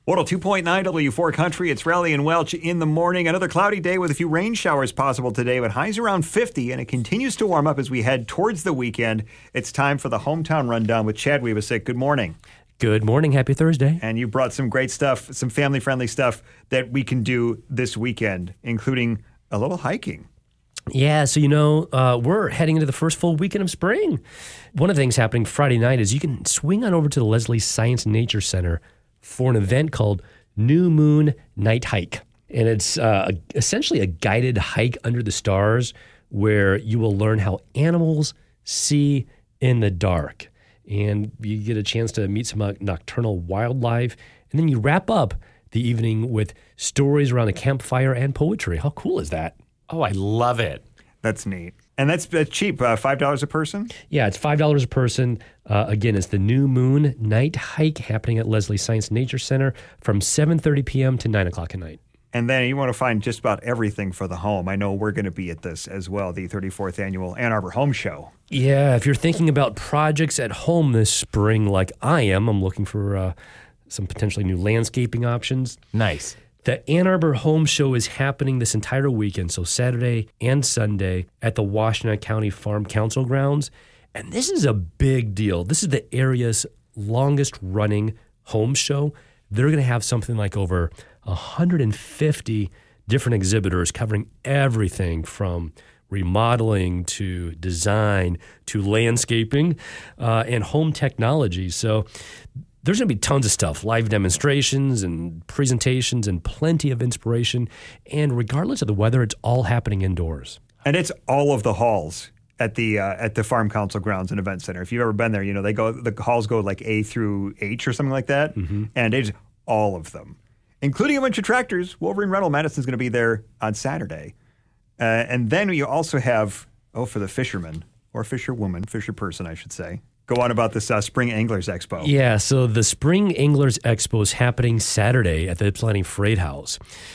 102.9 W4 Country. It's Raleigh and Welch in the morning. Another cloudy day with a few rain showers possible today, but highs around 50, and it continues to warm up as we head towards the weekend. It's time for the Hometown Rundown with Chad Weavesick. Good morning. Good morning. Happy Thursday. And you brought some great stuff, some family-friendly stuff that we can do this weekend, including a little hiking. Yeah, so we're heading into the first full weekend of spring. One of the things happening Friday night is you can swing on over to the Leslie Science Nature Center for an event called New Moon Night Hike. And it's essentially a guided hike under the stars where you will learn how animals see in the dark. And you get a chance to meet some nocturnal wildlife. And then you wrap up the evening with stories around a campfire and poetry. How cool is that? Oh, I love it. That's neat. And that's cheap, $5 a person? Yeah, it's $5 a person. Again, it's the New Moon Night Hike happening at Leslie Science Nature Center from 7:30 p.m. to 9 o'clock at night. And then you want to find just about everything for the home. I know we're going to be at this as well, the 34th Annual Ann Arbor Home Show. Yeah, if you're thinking about projects at home this spring like I am, I'm looking for some potentially new landscaping options. Nice. The Ann Arbor Home Show is happening this entire weekend, so Saturday and Sunday at the Washtenaw County Farm Council grounds. And this is a big deal. This is the area's longest running home show. They're going to have something like over 150 different exhibitors covering everything from remodeling to design to landscaping and home technology. So there's going to be tons of stuff, live demonstrations and presentations and plenty of inspiration. And regardless of the weather, it's all happening indoors. And it's all of the halls at the Farm Council grounds and event center. If you've ever been there, the halls go like A through H or something like that. Mm-hmm. And it's all of them, including a bunch of tractors. Wolverine Rental Madison's going to be there on Saturday. And then you also have, for the fishermen or fisherwoman, fisher person, I should say. Go on about this Spring Anglers Expo. Yeah, so the Spring Anglers Expo is happening Saturday at the Ypsilanti Freight House.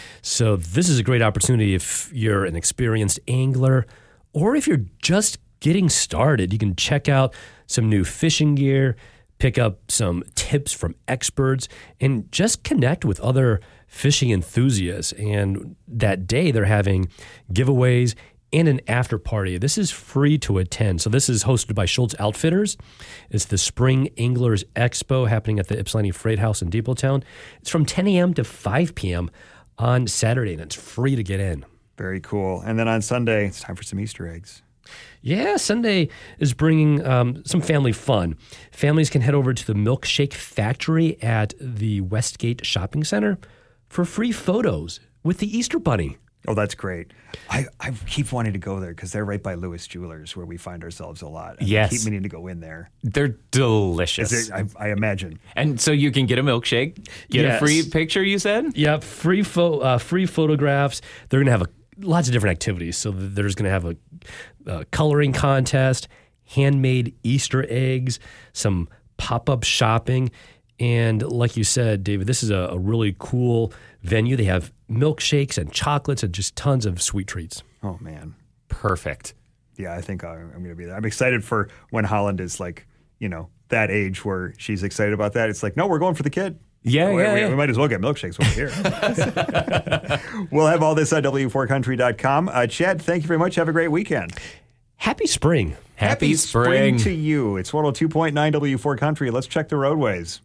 So this is a great opportunity if you're an experienced angler or if you're just getting started. You can check out some new fishing gear, pick up some tips from experts, and just connect with other fishing enthusiasts. And that day they're having giveaways and an after party. This is free to attend. So this is hosted by Schultz Outfitters. It's the Spring Anglers Expo happening at the Ypsilanti Freight House in Depottown. It's from 10 a.m. to 5 p.m. on Saturday, and it's free to get in. Very cool. And then on Sunday, it's time for some Easter eggs. Yeah, Sunday is bringing some family fun. Families can head over to the Milkshake Factory at the Westgate Shopping Center for free photos with the Easter Bunny. Oh, that's great. I keep wanting to go there because they're right by Lewis Jewelers where we find ourselves a lot. And yes. I keep meaning to go in there. They're delicious. I imagine. And so you can get a milkshake, get a free picture, you said? Yeah, free photographs. They're going to have lots of different activities. So there's going to have a coloring contest, handmade Easter eggs, some pop-up shopping. And like you said, David, this is a really cool venue. They have milkshakes and chocolates and just tons of sweet treats. Oh, man. Perfect. Yeah, I think I'm going to be there. I'm excited for when Holland is like, that age where she's excited about that. It's like, no, we're going for the kid. Yeah, we might as well get milkshakes over here. We'll have all this at W4Country.com. Chad, thank you very much. Have a great weekend. Happy spring. Happy spring to you. It's 102.9 W4 Country. Let's check the roadways.